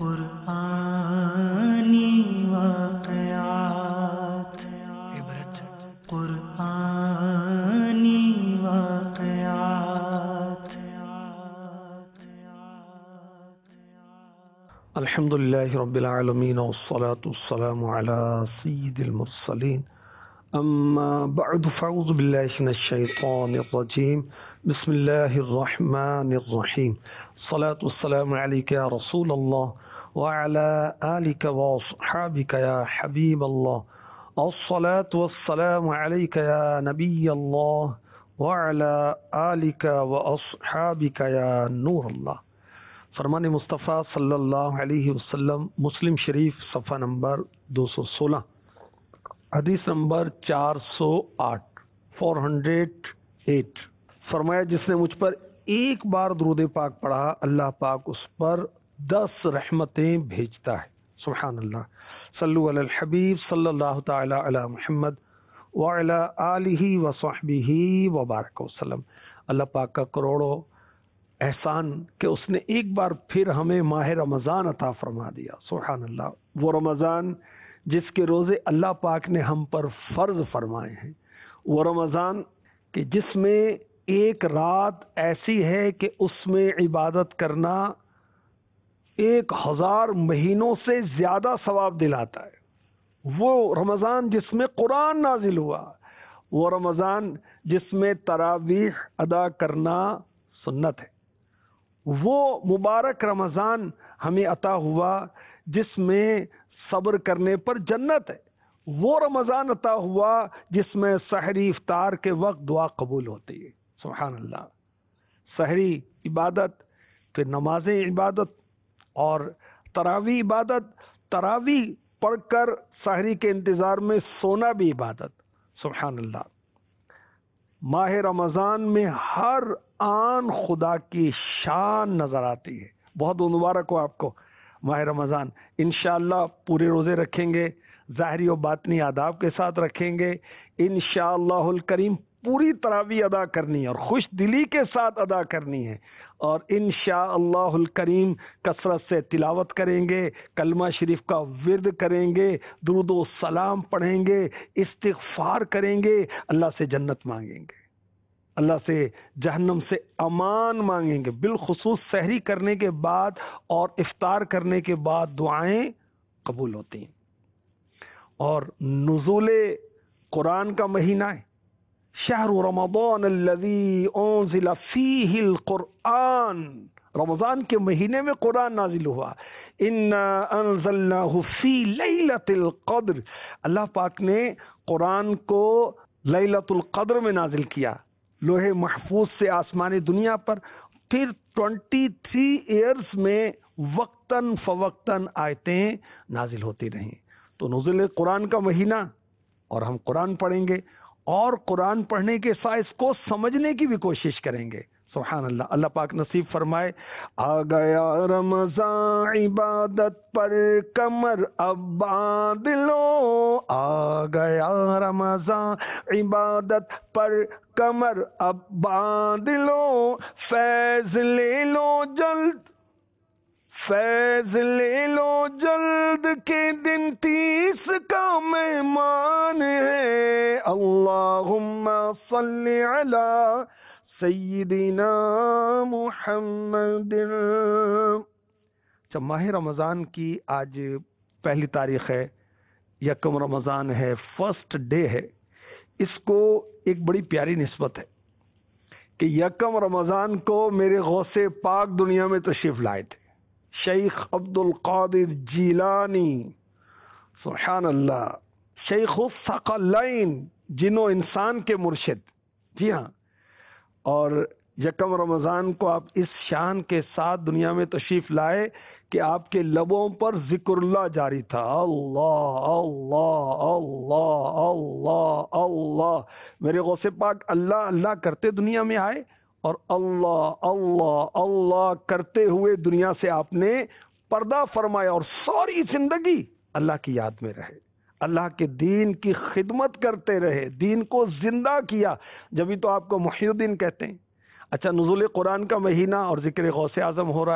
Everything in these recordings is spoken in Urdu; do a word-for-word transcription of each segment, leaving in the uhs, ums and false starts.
قرآنی واقعات عبرت قرآنی واقعات الحمد لله رب العالمين والصلاة والسلام على سيد المرسلين أما بعد فأعوذ بالله من الشيطان الرجيم بسم الله الرحمن الرحيم الصلاة والسلام عليك يا رسول الله وعلى آلك وأصحابك يا حبيب الله الصلاة والسلام عليك يا نبي الله وعلى آلك وأصحابك يا نور الله. فرمان مصطفیٰ صلی اللہ علیہ وسلم مسلم شریف صفحہ نمبر دو سو سولہ حدیث نمبر چار سو آٹھ فور ہنڈریڈ ایٹ فرمایا جس نے مجھ پر ایک بار درود پاک پڑھا اللہ پاک اس پر دس رحمتیں بھیجتا ہے. سبحان اللہ. صلو علی الحبیب صلی اللہ تعالی علی محمد وعلی آلہ وصحبہ وبارک وسلم. اللہ پاک کا کروڑوں احسان کہ اس نے ایک بار پھر ہمیں ماہ رمضان عطا فرما دیا. سبحان اللہ. وہ رمضان جس کے روزے اللہ پاک نے ہم پر فرض فرمائے ہیں، وہ رمضان کہ جس میں ایک رات ایسی ہے کہ اس میں عبادت کرنا ایک ہزار مہینوں سے زیادہ ثواب دلاتا ہے. وہ رمضان جس میں قرآن نازل ہوا، وہ رمضان جس میں تراویح ادا کرنا سنت ہے. وہ مبارک رمضان ہمیں عطا ہوا جس میں صبر کرنے پر جنت ہے. وہ رمضان عطا ہوا جس میں سحری افطار کے وقت دعا قبول ہوتی ہے. سبحان اللہ. سحری عبادت، پھر نمازیں عبادت اور تراویح عبادت. تراویح پڑھ کر سحری کے انتظار میں سونا بھی عبادت. سبحان اللہ. ماہ رمضان میں ہر آن خدا کی شان نظر آتی ہے. بہت مبارک ہو آپ کو ماہ رمضان. انشاءاللہ پورے روزے رکھیں گے، ظاہری و باطنی آداب کے ساتھ رکھیں گے. انشاءاللہ الکریم پوری تراویح ادا کرنی ہے اور خوش دلی کے ساتھ ادا کرنی ہے. اور انشاءاللہ الکریم کثرت سے تلاوت کریں گے، کلمہ شریف کا ورد کریں گے، درود و سلام پڑھیں گے، استغفار کریں گے، اللہ سے جنت مانگیں گے، اللہ سے جہنم سے امان مانگیں گے. بالخصوص سحری کرنے کے بعد اور افطار کرنے کے بعد دعائیں قبول ہوتی ہیں. اور نزول قرآن کا مہینہ ہے. شہر رمضان الذی انزل فیہ القرآن. رمضان کے مہینے میں قرآن نازل ہوا. انا انزلناہ فی لیلۃ القدر. اللہ پاک نے قرآن کو لیلۃ القدر میں نازل کیا، لوح محفوظ سے آسمانی دنیا پر. پھر ٹوینٹی تھری ایئرز میں وقتاً فوقتاً آیتیں نازل ہوتی رہیں. تو نزول قرآن کا مہینہ، اور ہم قرآن پڑھیں گے اور قرآن پڑھنے کے ساتھ اس کو سمجھنے کی بھی کوشش کریں گے. سبحان اللہ. اللہ پاک نصیب فرمائے. آ گیا رمضان عبادت پر کمر اب باندھ لو. آ گیا رمضان عبادت پر کمر اب باندھ لو. فیض لے لو جلد، فیض لے لو جلد کے دن تیس کا مہمان ہے. اللہم صلی علی سیدنا محمد. جب ماہ رمضان کی آج پہلی تاریخ ہے، یکم رمضان ہے، فرسٹ ڈے ہے. اس کو ایک بڑی پیاری نسبت ہے کہ یکم رمضان کو میرے غوث پاک دنیا میں تشریف لائے تھے، شیخ عبد القادر جیلانی. سبحان اللہ. شیخ الثقلین، جن و انسان کے مرشد. جی ہاں. اور یکم رمضان کو آپ اس شان کے ساتھ دنیا میں تشریف لائے کہ آپ کے لبوں پر ذکر اللہ جاری تھا. اللہ اللہ اللہ اللہ اللہ. میرے غوث پاک اللہ اللہ کرتے دنیا میں آئے اور اللہ اللہ اللہ کرتے ہوئے دنیا سے آپ نے پردہ فرمایا اور ساری زندگی اللہ کی یاد میں رہے، اللہ کے دین کی خدمت کرتے رہے، دین کو زندہ کیا. جبھی تو آپ کو محی الدین کہتے ہیں. اچھا، نزول قرآن کا مہینہ اور ذکر غوث اعظم ہو رہا ہے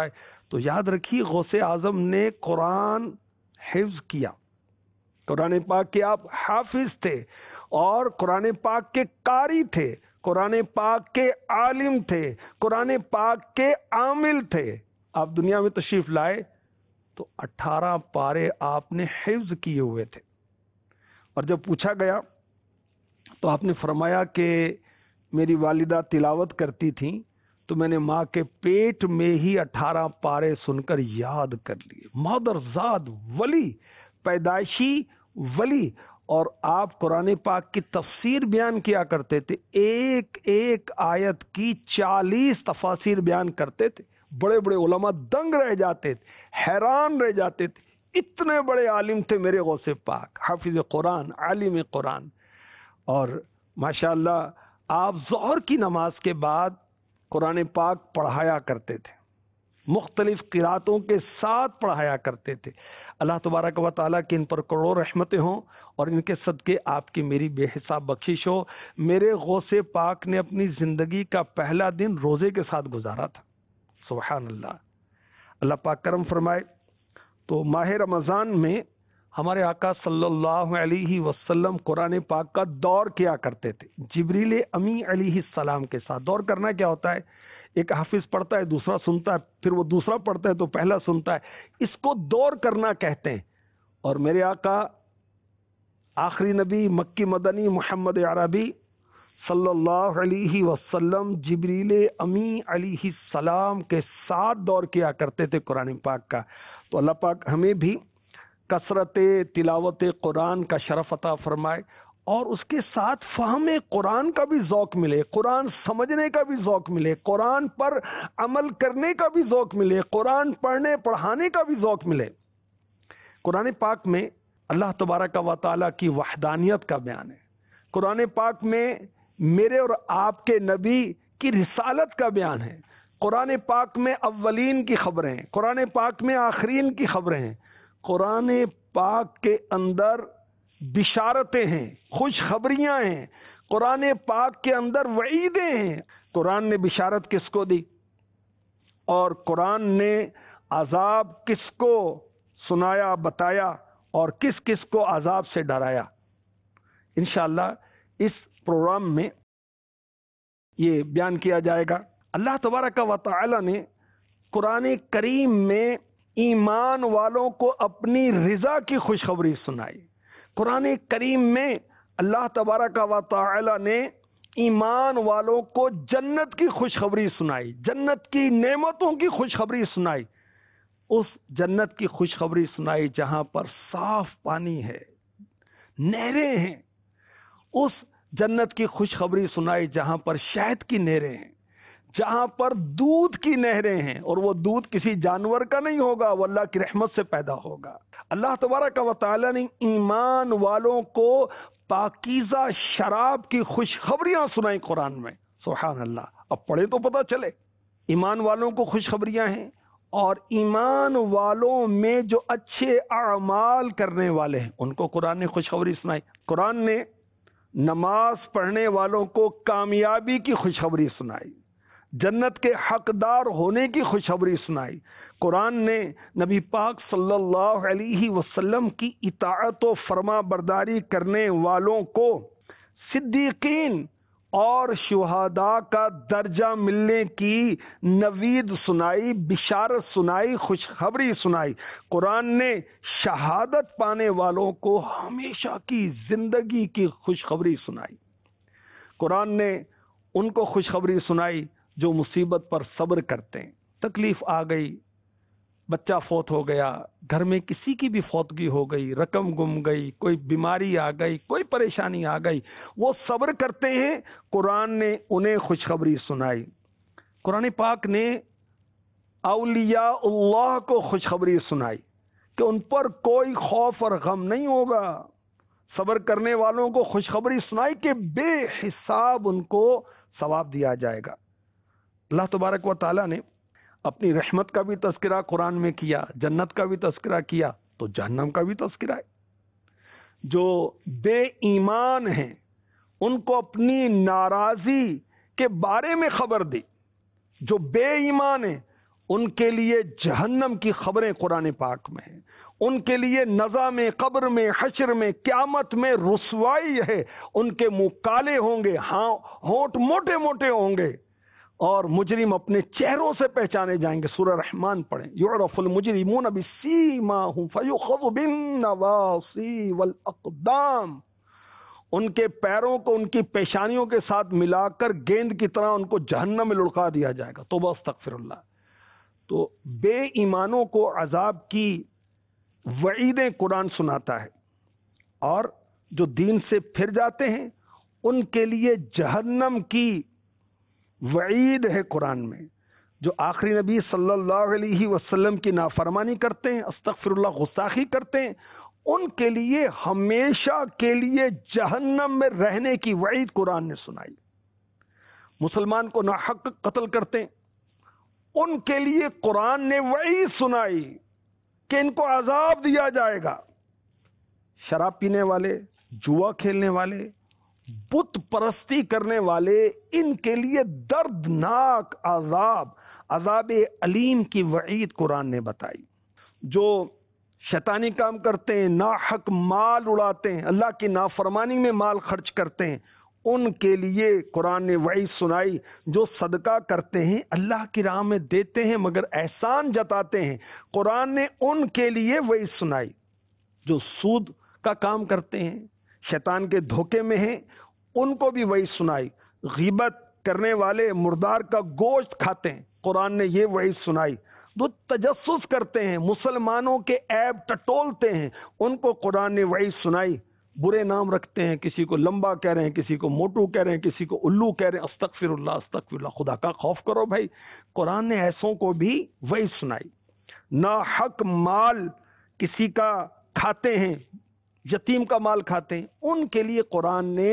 تو یاد رکھیے غوث اعظم نے قرآن حفظ کیا، قرآن پاک کے آپ حافظ تھے اور قرآن پاک کے قاری تھے، قرآن پاک کے عالم تھے، قرآن پاک کے عامل تھے۔ آپ دنیا میں تشریف لائے تو اٹھارہ پارے آپ نے حفظ کیے ہوئے تھے، اور جب پوچھا گیا تو آپ نے فرمایا کہ میری والدہ تلاوت کرتی تھیں تو میں نے ماں کے پیٹ میں ہی اٹھارہ پارے سن کر یاد کر لیے۔ مادرزاد ولی، پیدائشی ولی، اور آپ قرآن پاک کی تفسیر بیان کیا کرتے تھے، ایک ایک آیت کی چالیس تفاسیر بیان کرتے تھے۔ بڑے بڑے علماء دنگ رہ جاتے تھے، حیران رہ جاتے تھے، اتنے بڑے عالم تھے میرے غوث پاک، حافظ قرآن، عالم قرآن۔ اور ماشاءاللہ آپ ظہر کی نماز کے بعد قرآن پاک پڑھایا کرتے تھے، مختلف قراتوں کے ساتھ پڑھایا کرتے تھے۔ اللہ تبارک و تعالیٰ کی ان پر کروڑوں رحمتیں ہوں، اور ان کے صدقے آپ کی میری بے حساب بخشش ہو۔ میرے غوث پاک نے اپنی زندگی کا پہلا دن روزے کے ساتھ گزارا تھا، سبحان اللہ۔ اللہ پاک کرم فرمائے تو ماہ رمضان میں ہمارے آقا صلی اللہ علیہ وسلم قرآن پاک کا دور کیا کرتے تھے جبریل امی علیہ السلام کے ساتھ۔ دور کرنا کیا ہوتا ہے؟ ایک حافظ پڑھتا ہے، دوسرا سنتا ہے، پھر وہ دوسرا پڑھتا ہے تو پہلا سنتا ہے، اس کو دور کرنا کہتے ہیں۔ اور میرے آقا آخری نبی مکی مدنی محمد عربی صلی اللہ علیہ وسلم جبریل امی علیہ السلام کے ساتھ دور کیا کرتے تھے قرآن پاک کا۔ تو اللہ پاک ہمیں بھی کثرت تلاوت قرآن کا شرف عطا فرمائے، اور اس کے ساتھ فہم قرآن کا بھی ذوق ملے، قرآن سمجھنے کا بھی ذوق ملے، قرآن پر عمل کرنے کا بھی ذوق ملے، قرآن پڑھنے پڑھانے کا بھی ذوق ملے۔ قرآن پاک میں اللہ تبارک و تعالیٰ کی وحدانیت کا بیان ہے، قرآن پاک میں میرے اور آپ کے نبی کی رسالت کا بیان ہے، قرآن پاک میں اولین کی خبریں ہیں، قرآن پاک میں آخرین کی خبریں ہیں، قرآن پاک کے اندر بشارتیں ہیں، خوشخبریاں ہیں، قرآن پاک کے اندر وعیدیں ہیں۔ قرآن نے بشارت کس کو دی اور قرآن نے عذاب کس کو سنایا بتایا اور کس کس کو عذاب سے ڈرایا؟ انشاءاللہ اس پروگرام میں یہ بیان کیا جائے گا۔ اللہ تبارک و تعالی نے قرآن کریم میں ایمان والوں کو اپنی رضا کی خوشخبری سنائی۔ قرآن کریم میں اللہ تبارک و تعالی نے ایمان والوں کو جنت کی خوشخبری سنائی، جنت کی نعمتوں کی خوشخبری سنائی، اس جنت کی خوشخبری سنائی جہاں پر صاف پانی ہے، نہریں ہیں، اس جنت کی خوشخبری سنائی جہاں پر شہد کی نہریں ہیں، جہاں پر دودھ کی نہریں ہیں، اور وہ دودھ کسی جانور کا نہیں ہوگا، وہ اللہ کی رحمت سے پیدا ہوگا۔ اللہ تبارک و تعالی نے ایمان والوں کو پاکیزہ شراب کی خوشخبریاں سنائی قرآن میں، سبحان اللہ۔ اب پڑھے تو پتہ چلے، ایمان والوں کو خوشخبریاں ہیں، اور ایمان والوں میں جو اچھے اعمال کرنے والے ہیں ان کو قرآن نے خوشخبری سنائی۔ قرآن نے نماز پڑھنے والوں کو کامیابی کی خوشخبری سنائی، جنت کے حقدار ہونے کی خوشخبری سنائی۔ قرآن نے نبی پاک صلی اللہ علیہ وسلم کی اطاعت و فرما برداری کرنے والوں کو صدیقین اور شہداء کا درجہ ملنے کی نوید سنائی، بشارت سنائی، خوشخبری سنائی۔ قرآن نے شہادت پانے والوں کو ہمیشہ کی زندگی کی خوشخبری سنائی۔ قرآن نے ان کو خوشخبری سنائی جو مصیبت پر صبر کرتے ہیں۔ تکلیف آ گئی، بچہ فوت ہو گیا، گھر میں کسی کی بھی فوتگی ہو گئی، رقم گم گئی، کوئی بیماری آ گئی، کوئی پریشانی آ گئی، وہ صبر کرتے ہیں، قرآن نے انہیں خوشخبری سنائی۔ قرآن پاک نے اولیاء اللہ کو خوشخبری سنائی کہ ان پر کوئی خوف اور غم نہیں ہوگا۔ صبر کرنے والوں کو خوشخبری سنائی کہ بے حساب ان کو ثواب دیا جائے گا۔ اللہ تبارک و تعالیٰ نے اپنی رحمت کا بھی تذکرہ قرآن میں کیا، جنت کا بھی تذکرہ کیا، تو جہنم کا بھی تذکرہ ہے۔ جو بے ایمان ہیں ان کو اپنی ناراضی کے بارے میں خبر دی، جو بے ایمان ہیں ان کے لیے جہنم کی خبریں قرآن پاک میں ہیں، ان کے لیے نظام قبر میں، حشر میں، قیامت میں رسوائی ہے، ان کے منہ کالے ہوں گے، ہاں ہونٹ موٹے موٹے ہوں گے، اور مجرم اپنے چہروں سے پہچانے جائیں گے۔ سورہ رحمان پڑھیں، یعرف المجرمون بسیماہم فیؤخذ بالنواصی والاقدام، ان کے پیروں کو ان کی پیشانیوں کے ساتھ ملا کر گیند کی طرح ان کو جہنم میں لڑکا دیا جائے گا۔ توبہ استغفر اللہ۔ تو بے ایمانوں کو عذاب کی وعیدیں قرآن سناتا ہے، اور جو دین سے پھر جاتے ہیں ان کے لیے جہنم کی وعید ہے قرآن میں۔ جو آخری نبی صلی اللہ علیہ وسلم کی نافرمانی کرتے ہیں، استغفر اللہ، گستاخی کرتے ہیں، ان کے لیے ہمیشہ کے لیے جہنم میں رہنے کی وعید قرآن نے سنائی۔ مسلمان کو ناحق قتل کرتے ہیں، ان کے لیے قرآن نے وعید سنائی کہ ان کو عذاب دیا جائے گا۔ شراب پینے والے، جوا کھیلنے والے، بت پرستی کرنے والے، ان کے لیے دردناک عذاب، عذاب علیم کی وعید قرآن نے بتائی۔ جو شیطانی کام کرتے ہیں، ناحق مال اڑاتے ہیں، اللہ کی نافرمانی میں مال خرچ کرتے ہیں، ان کے لیے قرآن نے وعید سنائی۔ جو صدقہ کرتے ہیں، اللہ کی راہ میں دیتے ہیں مگر احسان جتاتے ہیں، قرآن نے ان کے لیے وعید سنائی۔ جو سود کا کام کرتے ہیں، شیطان کے دھوکے میں ہیں، ان کو بھی وعید سنائی۔ غیبت کرنے والے مردار کا گوشت کھاتے ہیں، قرآن نے یہ وعید سنائی۔ جو تجسس کرتے ہیں، مسلمانوں کے عیب ٹٹولتے ہیں، ان کو قرآن نے وعید سنائی۔ برے نام رکھتے ہیں، کسی کو لمبا کہہ رہے ہیں، کسی کو موٹو کہہ رہے ہیں، کسی کو الو کہہ رہے ہیں، استغفر اللہ استغفر اللہ، خدا کا خوف کرو بھائی۔ قرآن نے ایسوں کو بھی وعید سنائی۔ ناحق مال کسی کا کھاتے ہیں، یتیم کا مال کھاتے ہیں، ان کے لیے قرآن نے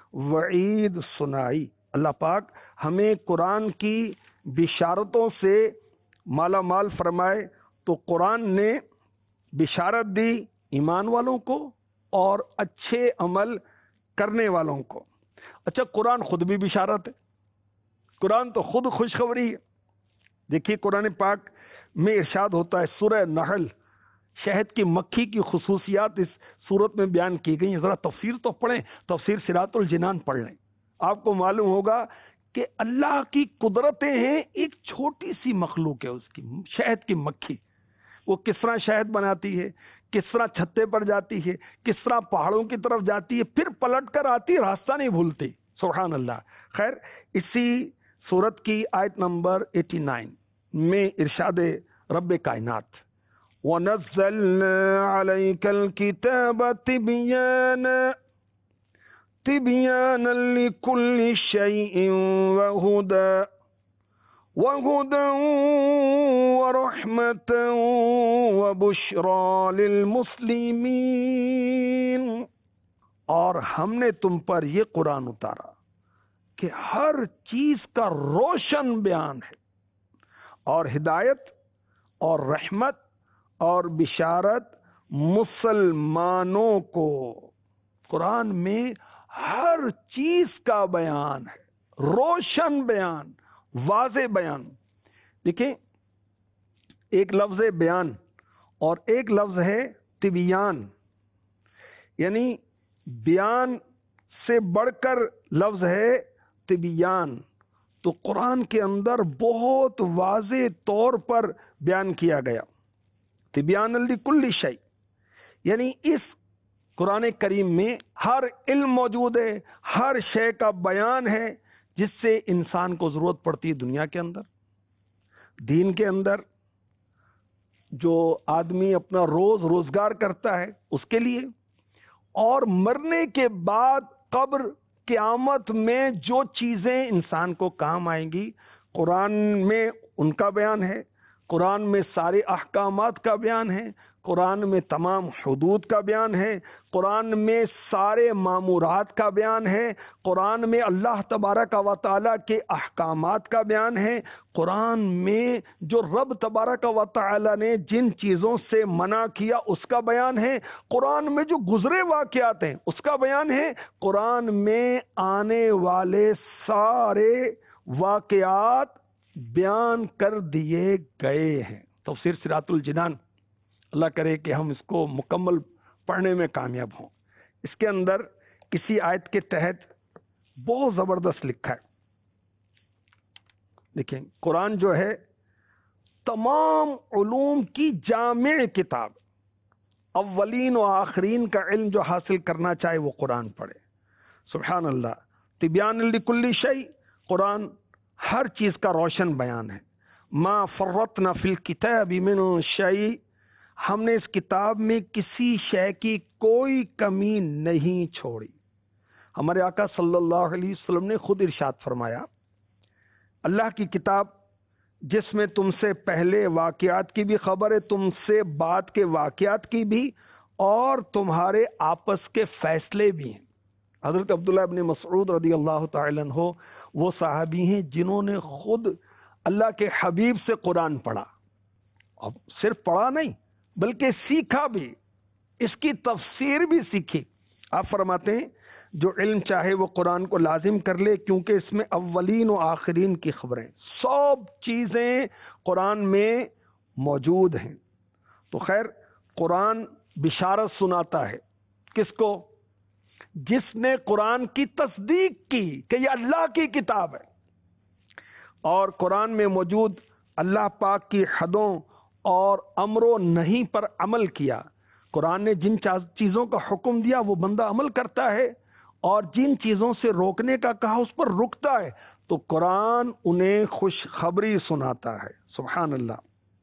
وعید سنائی۔ اللہ پاک ہمیں قرآن کی بشارتوں سے مالا مال فرمائے۔ تو قرآن نے بشارت دی ایمان والوں کو اور اچھے عمل کرنے والوں کو۔ اچھا، قرآن خود بھی بشارت ہے، قرآن تو خود خوشخبری ہے۔ دیکھیے قرآن پاک میں ارشاد ہوتا ہے، سورہ نحل، شہد کی مکھی کی خصوصیات اس صورت میں بیان کی گئی ہیں۔ ذرا تفسیر تو پڑھیں، تفسیر صراط الجنان پڑھ لیں، آپ کو معلوم ہوگا کہ اللہ کی قدرتیں ہیں۔ ایک چھوٹی سی مخلوق ہے اس کی، شہد کی مکھی، وہ کس طرح شہد بناتی ہے، کس طرح چھتے پر جاتی ہے، کس طرح پہاڑوں کی طرف جاتی ہے، پھر پلٹ کر آتی ہے، راستہ نہیں بھولتی، سبحان اللہ۔ خیر، اسی سورت کی آیت نمبر نناسی میں ارشاد رب کائنات، وَنَزَّلْنَا عَلَيْكَ الْكِتَابَ تِبْيَانًا تِبْيَانًا لِكُلِّ شَيْءٍ وَهُدًى وَهُدًى وَرَحْمَةً وَبُشْرَى لِلْمُسْلِمِينَ۔ اور ہم نے تم پر یہ قرآن اتارا کہ ہر چیز کا روشن بیان ہے، اور ہدایت اور رحمت اور بشارت مسلمانوں کو۔ قرآن میں ہر چیز کا بیان ہے، روشن بیان، واضح بیان۔ دیکھیں، ایک لفظ ہے بیان اور ایک لفظ ہے تبیان، یعنی بیان سے بڑھ کر لفظ ہے تبیان۔ تو قرآن کے اندر بہت واضح طور پر بیان کیا گیا، تبیان لکل شیء، یعنی اس قرآن کریم میں ہر علم موجود ہے، ہر شے کا بیان ہے جس سے انسان کو ضرورت پڑتی ہے دنیا کے اندر، دین کے اندر، جو آدمی اپنا روز روزگار کرتا ہے اس کے لیے، اور مرنے کے بعد قبر قیامت میں جو چیزیں انسان کو کام آئیں گی، قرآن میں ان کا بیان ہے۔ قرآن میں سارے احکامات کا بیان ہے، قرآن میں تمام حدود کا بیان ہے، قرآن میں سارے مامورات کا بیان ہے، قرآن میں اللہ تبارک و تعالیٰ کے احکامات کا بیان ہے، قرآن میں جو رب تبارک و تعالیٰ نے جن چیزوں سے منع کیا اس کا بیان ہے، قرآن میں جو گزرے واقعات ہیں اس کا بیان ہے، قرآن میں آنے والے سارے واقعات بیان کر دیے گئے ہیں۔ تفسیر صراط الجنان، اللہ کرے کہ ہم اس کو مکمل پڑھنے میں کامیاب ہوں۔ اس کے اندر کسی آیت کے تحت بہت زبردست لکھا ہے۔ دیکھیں، قرآن جو ہے تمام علوم کی جامع کتاب، اولین و آخرین کا علم جو حاصل کرنا چاہے وہ قرآن پڑھے۔ سبحان اللہ، تبیان لکل شیء، قرآن ہر چیز کا روشن بیان ہے۔ ما فرطنا فی الکتاب من شیء، ہم نے اس کتاب میں کسی شے کی کوئی کمی نہیں چھوڑی۔ ہمارے آقا صلی اللہ علیہ وسلم نے خود ارشاد فرمایا، اللہ کی کتاب جس میں تم سے پہلے واقعات کی بھی خبر ہے، تم سے بعد کے واقعات کی بھی، اور تمہارے آپس کے فیصلے بھی ہیں۔ حضرت عبداللہ ابن مسعود رضی اللہ تعالی عنہ وہ صحابی ہیں جنہوں نے خود اللہ کے حبیب سے قرآن پڑھا، اب صرف پڑھا نہیں بلکہ سیکھا بھی، اس کی تفسیر بھی سیکھی۔ آپ فرماتے ہیں جو علم چاہے وہ قرآن کو لازم کر لے، کیونکہ اس میں اولین و آخرین کی خبریں، سب چیزیں قرآن میں موجود ہیں۔ تو خیر، قرآن بشارت سناتا ہے کس کو؟ جس نے قرآن کی تصدیق کی کہ یہ اللہ کی کتاب ہے، اور قرآن میں موجود اللہ پاک کی حدوں اور امر و نہی پر عمل کیا۔ قرآن نے جن چیزوں کا حکم دیا وہ بندہ عمل کرتا ہے، اور جن چیزوں سے روکنے کا کہا اس پر رکتا ہے، تو قرآن انہیں خوشخبری سناتا ہے۔ سبحان اللہ۔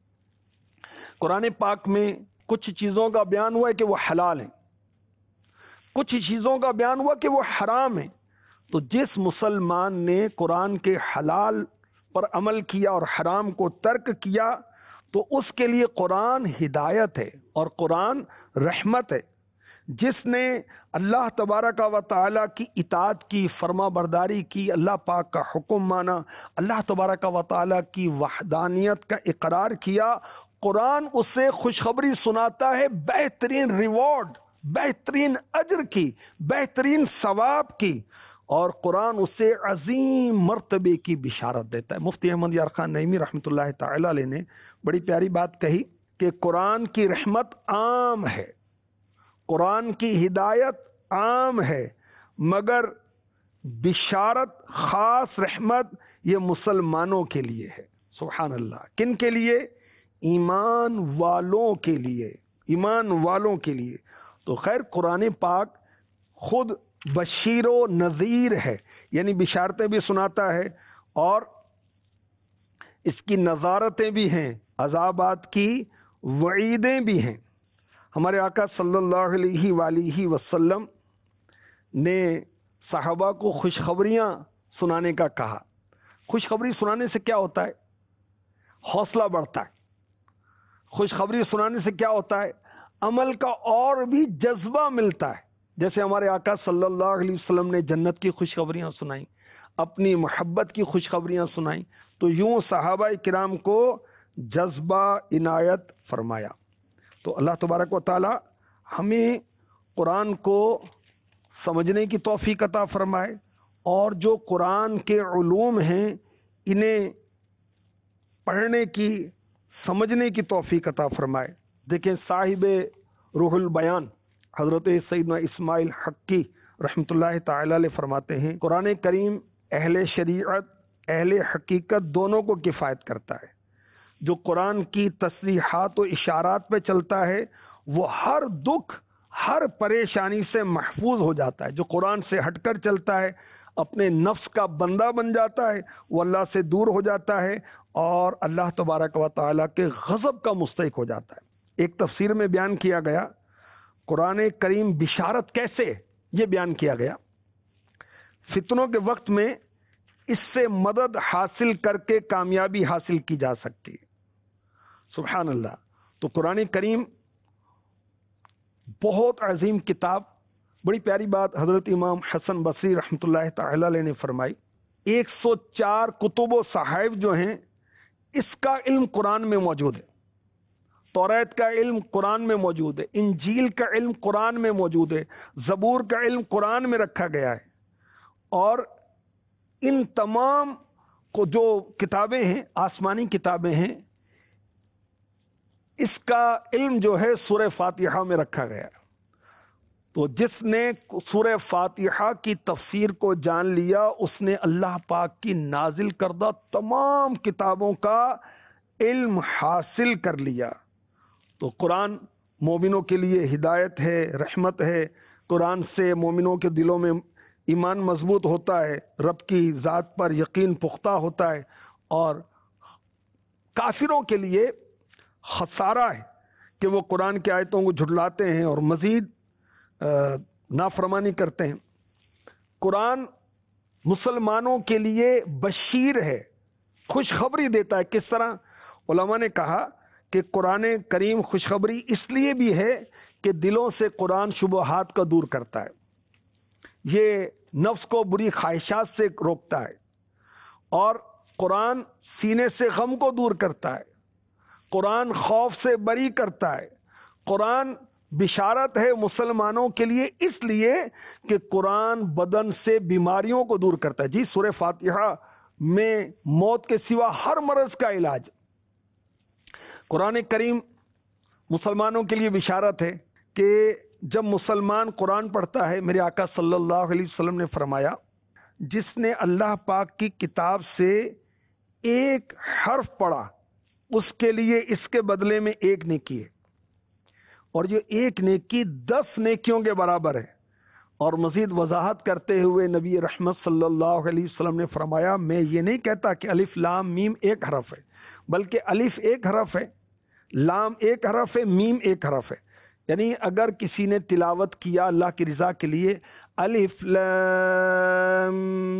قرآن پاک میں کچھ چیزوں کا بیان ہوا ہے کہ وہ حلال ہیں، کچھ چیزوں کا بیان ہوا کہ وہ حرام ہیں۔ تو جس مسلمان نے قرآن کے حلال پر عمل کیا اور حرام کو ترک کیا، تو اس کے لیے قرآن ہدایت ہے اور قرآن رحمت ہے۔ جس نے اللہ تبارک و تعالیٰ کی اطاعت کی، فرما برداری کی، اللہ پاک کا حکم مانا، اللہ تبارک و تعالیٰ کی وحدانیت کا اقرار کیا، قرآن اسے خوشخبری سناتا ہے بہترین ریوارڈ، بہترین اجر کی، بہترین ثواب کی، اور قرآن اسے عظیم مرتبے کی بشارت دیتا ہے۔ مفتی احمد یار خان نعیمی رحمۃ اللہ تعالی علیہ نے بڑی پیاری بات کہی کہ قرآن کی رحمت عام ہے، قرآن کی ہدایت عام ہے، مگر بشارت خاص رحمت یہ مسلمانوں کے لیے ہے۔ سبحان اللہ۔ کن کے لیے؟ ایمان والوں کے لیے، ایمان والوں کے لیے۔ تو خیر، قرآن پاک خود بشیر و نذیر ہے، یعنی بشارتیں بھی سناتا ہے اور اس کی نظارتیں بھی ہیں، عذابات کی وعیدیں بھی ہیں۔ ہمارے آقا صلی اللہ علیہ وآلہ وسلم نے صحابہ کو خوشخبریاں سنانے کا کہا۔ خوشخبری سنانے سے کیا ہوتا ہے؟ حوصلہ بڑھتا ہے۔ خوشخبری سنانے سے کیا ہوتا ہے؟ عمل کا اور بھی جذبہ ملتا ہے۔ جیسے ہمارے آقا صلی اللہ علیہ وسلم نے جنت کی خوشخبریاں سنائیں، اپنی محبت کی خوشخبریاں سنائیں، تو یوں صحابہ کرام کو جذبہ عنایت فرمایا۔ تو اللہ تبارک و تعالی ہمیں قرآن کو سمجھنے کی توفیق عطا فرمائے، اور جو قرآن کے علوم ہیں انہیں پڑھنے کی، سمجھنے کی توفیق عطا فرمائے۔ دیکھیں، صاحب روح البیان حضرت سیدنا اسماعیل حقی رحمۃ اللہ تعالی علیہ فرماتے ہیں، قرآن کریم اہل شریعت، اہل حقیقت دونوں کو کفایت کرتا ہے۔ جو قرآن کی تصریحات و اشارات پہ چلتا ہے وہ ہر دکھ، ہر پریشانی سے محفوظ ہو جاتا ہے۔ جو قرآن سے ہٹ کر چلتا ہے اپنے نفس کا بندہ بن جاتا ہے، وہ اللہ سے دور ہو جاتا ہے اور اللہ تبارک و تعالیٰ کے غضب کا مستحق ہو جاتا ہے۔ ایک تفسیر میں بیان کیا گیا قرآن کریم بشارت کیسے، یہ بیان کیا گیا، فتنوں کے وقت میں اس سے مدد حاصل کر کے کامیابی حاصل کی جا سکتی ہے۔ سبحان اللہ۔ تو قرآن کریم بہت عظیم کتاب۔ بڑی پیاری بات حضرت امام حسن بصری رحمۃ اللہ تعالی علیہ نے فرمائی، ایک سو چار کتب و صحائف جو ہیں اس کا علم قرآن میں موجود ہے۔ توریت کا علم قرآن میں موجود ہے، انجیل کا علم قرآن میں موجود ہے، زبور کا علم قرآن میں رکھا گیا ہے، اور ان تمام کو جو کتابیں ہیں، آسمانی کتابیں ہیں، اس کا علم جو ہے سورہ فاتحہ میں رکھا گیا. تو جس نے سورہ فاتحہ کی تفسیر کو جان لیا، اس نے اللہ پاک کی نازل کردہ تمام کتابوں کا علم حاصل کر لیا. تو قرآن مومنوں کے لیے ہدایت ہے، رحمت ہے. قرآن سے مومنوں کے دلوں میں ایمان مضبوط ہوتا ہے، رب کی ذات پر یقین پختہ ہوتا ہے، اور کافروں کے لیے خسارہ ہے کہ وہ قرآن کی آیتوں کو جھٹلاتے ہیں اور مزید نافرمانی کرتے ہیں. قرآن مسلمانوں کے لیے بشیر ہے، خوشخبری دیتا ہے. کس طرح؟ علماء نے کہا کہ قرآن کریم خوشخبری اس لیے بھی ہے کہ دلوں سے قرآن شبہات کا دور کرتا ہے، یہ نفس کو بری خواہشات سے روکتا ہے، اور قرآن سینے سے غم کو دور کرتا ہے، قرآن خوف سے بری کرتا ہے. قرآن بشارت ہے مسلمانوں کے لیے اس لیے کہ قرآن بدن سے بیماریوں کو دور کرتا ہے. جی سورہ فاتحہ میں موت کے سوا ہر مرض کا علاج. قرآن کریم مسلمانوں کے لیے بشارت ہے کہ جب مسلمان قرآن پڑھتا ہے، میرے آقا صلی اللہ علیہ وسلم نے فرمایا، جس نے اللہ پاک کی کتاب سے ایک حرف پڑھا اس کے لیے اس کے بدلے میں ایک نیکی ہے، اور یہ ایک نیکی دس نیکیوں کے برابر ہے. اور مزید وضاحت کرتے ہوئے نبی رحمت صلی اللہ علیہ وسلم نے فرمایا، میں یہ نہیں کہتا کہ الف لام میم ایک حرف ہے، بلکہ الف ایک حرف ہے، لام ایک حرف ہے، میم ایک حرف ہے. یعنی اگر کسی نے تلاوت کیا اللہ کی رضا کے لیے الف لام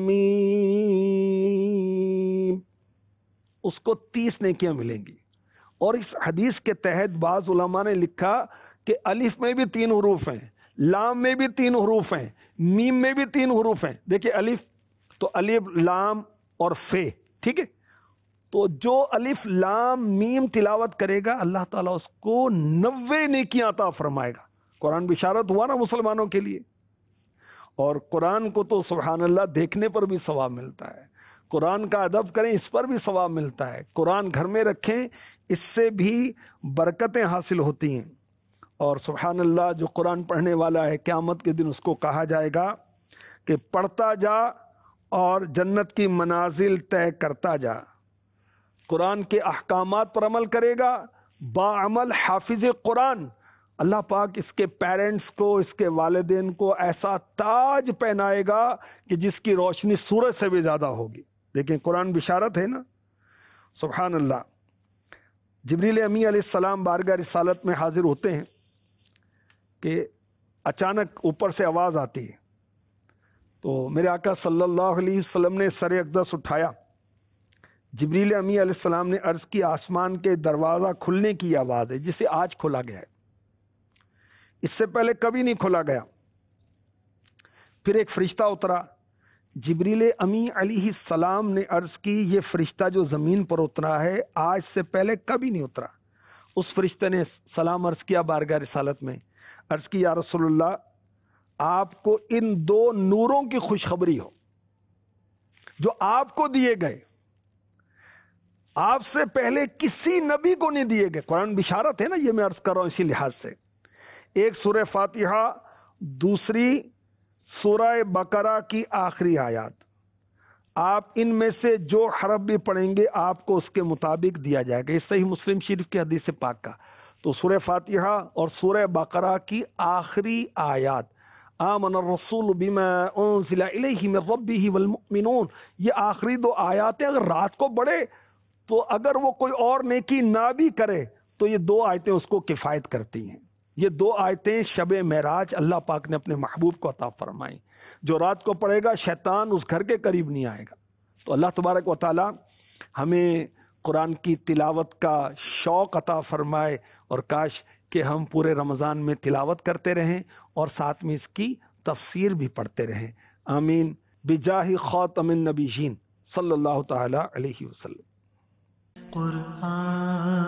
میم، اس کو تیس نیکیاں ملیں گی. اور اس حدیث کے تحت بعض علماء نے لکھا کہ الف میں بھی تین حروف ہیں، لام میں بھی تین حروف ہیں، میم میں بھی تین حروف ہیں. دیکھیں الف تو الف لام اور فے، ٹھیک ہے. تو جو الف لام میم تلاوت کرے گا اللہ تعالیٰ اس کو نوے نیکیاں عطا فرمائے گا. قرآن بشارت ہوا نا مسلمانوں کے لیے. اور قرآن کو تو سبحان اللہ دیکھنے پر بھی ثواب ملتا ہے، قرآن کا ادب کریں اس پر بھی ثواب ملتا ہے، قرآن گھر میں رکھیں اس سے بھی برکتیں حاصل ہوتی ہیں. اور سبحان اللہ جو قرآن پڑھنے والا ہے قیامت کے دن اس کو کہا جائے گا کہ پڑھتا جا اور جنت کی منازل طے کرتا جا. قرآن کے احکامات پر عمل کرے گا، باعمل حافظ قرآن. اللہ پاک اس کے پیرنٹس کو، اس کے والدین کو ایسا تاج پہنائے گا کہ جس کی روشنی سورج سے بھی زیادہ ہوگی. لیکن قرآن بشارت ہے نا، سبحان اللہ. جبریل امی علیہ السلام بارگاہ رسالت میں حاضر ہوتے ہیں کہ اچانک اوپر سے آواز آتی ہے. تو میرے آقا صلی اللہ علیہ وسلم نے سر اقدس اٹھایا. جبریل امی علیہ السلام نے عرض کی آسمان کے دروازہ کھلنے کی آواز ہے جسے آج کھولا گیا ہے، اس سے پہلے کبھی نہیں کھولا گیا. پھر ایک فرشتہ اترا. جبریل امی علیہ السلام نے عرض کی یہ فرشتہ جو زمین پر اترا ہے آج سے پہلے کبھی نہیں اترا. اس فرشتے نے سلام عرض کیا بارگاہ رسالت میں، عرض کی یا رسول اللہ آپ کو ان دو نوروں کی خوشخبری ہو جو آپ کو دیے گئے، آپ سے پہلے کسی نبی کو نہیں دیے گئے. قرآن بشارت ہے نا، یہ میں عرض کر رہا ہوں اسی لحاظ سے. ایک سورہ فاتحہ، دوسری سورہ بقرہ کی آخری آیات. آپ ان میں سے جو حرف بھی پڑھیں گے آپ کو اس کے مطابق دیا جائے گا. یہ صحیح مسلم شریف کی حدیث پاک کا. تو سورہ فاتحہ اور سورہ بقرہ کی آخری آیات، آمن الرسول بما انزل الیہ من ربہ والمؤمنون، یہ آخری دو آیات اگر رات کو پڑھے تو اگر وہ کوئی اور نیکی نہ بھی کرے تو یہ دو آیتیں اس کو کفایت کرتی ہیں. یہ دو آیتیں شب معراج اللہ پاک نے اپنے محبوب کو عطا فرمائیں. جو رات کو پڑھے گا شیطان اس گھر کے قریب نہیں آئے گا. تو اللہ تبارک و تعالی ہمیں قرآن کی تلاوت کا شوق عطا فرمائے، اور کاش کہ ہم پورے رمضان میں تلاوت کرتے رہیں اور ساتھ میں اس کی تفسیر بھی پڑھتے رہیں. آمین بجاہ خاتم النبیین صلی اللہ تعالی علیہ وسلم. قرآن